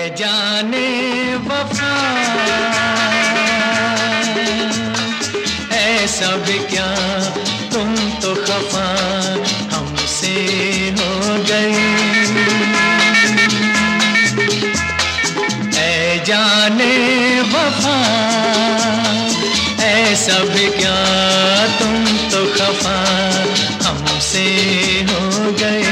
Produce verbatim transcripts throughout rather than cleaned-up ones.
जाने वफा ऐसा भी क्या तुम तो खफा हमसे हो गए। ऐ जाने वफा ऐसा भी क्या तुम तो खफा हमसे हो गए।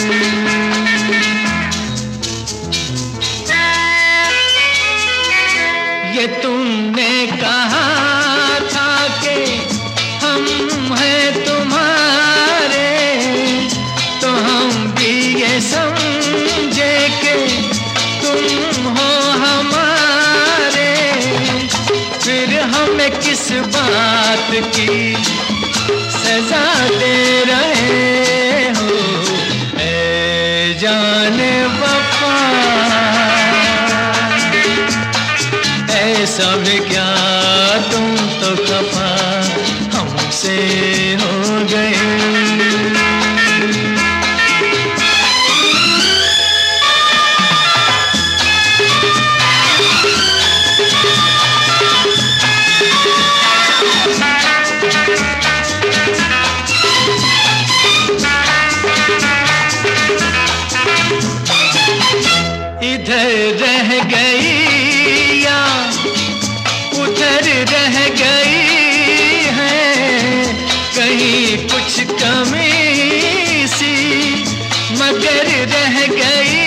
ये तुमने कहा था कि हम हैं तुम्हारे, तो हम भी ये समझे कि तुम हो हमारे। फिर हमें किस बात की सजा दे रहे हो। ऐ जाने वफा ऐसा भी क्या तुम तो खफा हमसे हो गए। इधर रह गई या उधर रह गई है, कहीं कुछ कमी सी मगर रह गई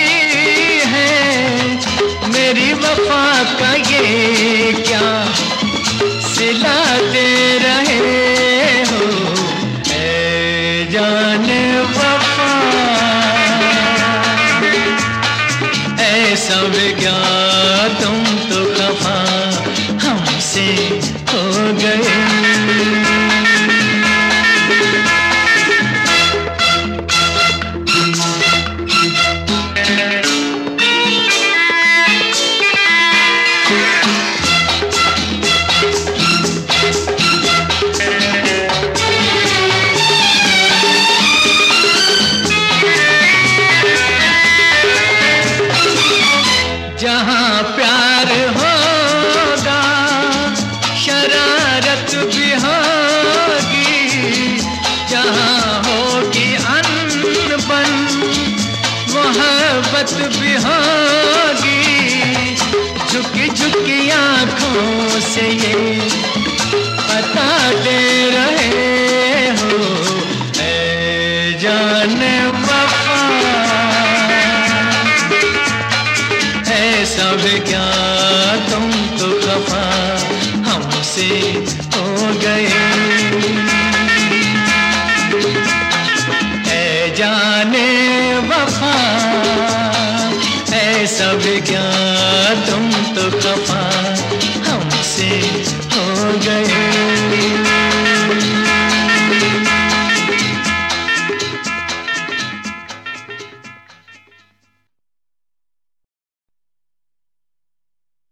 है। मेरी वफा का ये क्या सिला दे रहे हो। ऐ जाने वफा ऐसा भी क्या तुम तो खफा हमसे हो गए। जहाँ प्यार होगा शरारत भी होगी, जहाँ होगी अनबन मोहब्बत भी होगी। झुकी झुकी आँखों से ये बता दे रहे हो। ऐ जाने वफा ऐसा भी क्या तुम तो खफा हमसे हो गए। ऐ जाने वफा ऐसा भी क्या तुम तो खफा हमसे हो गए।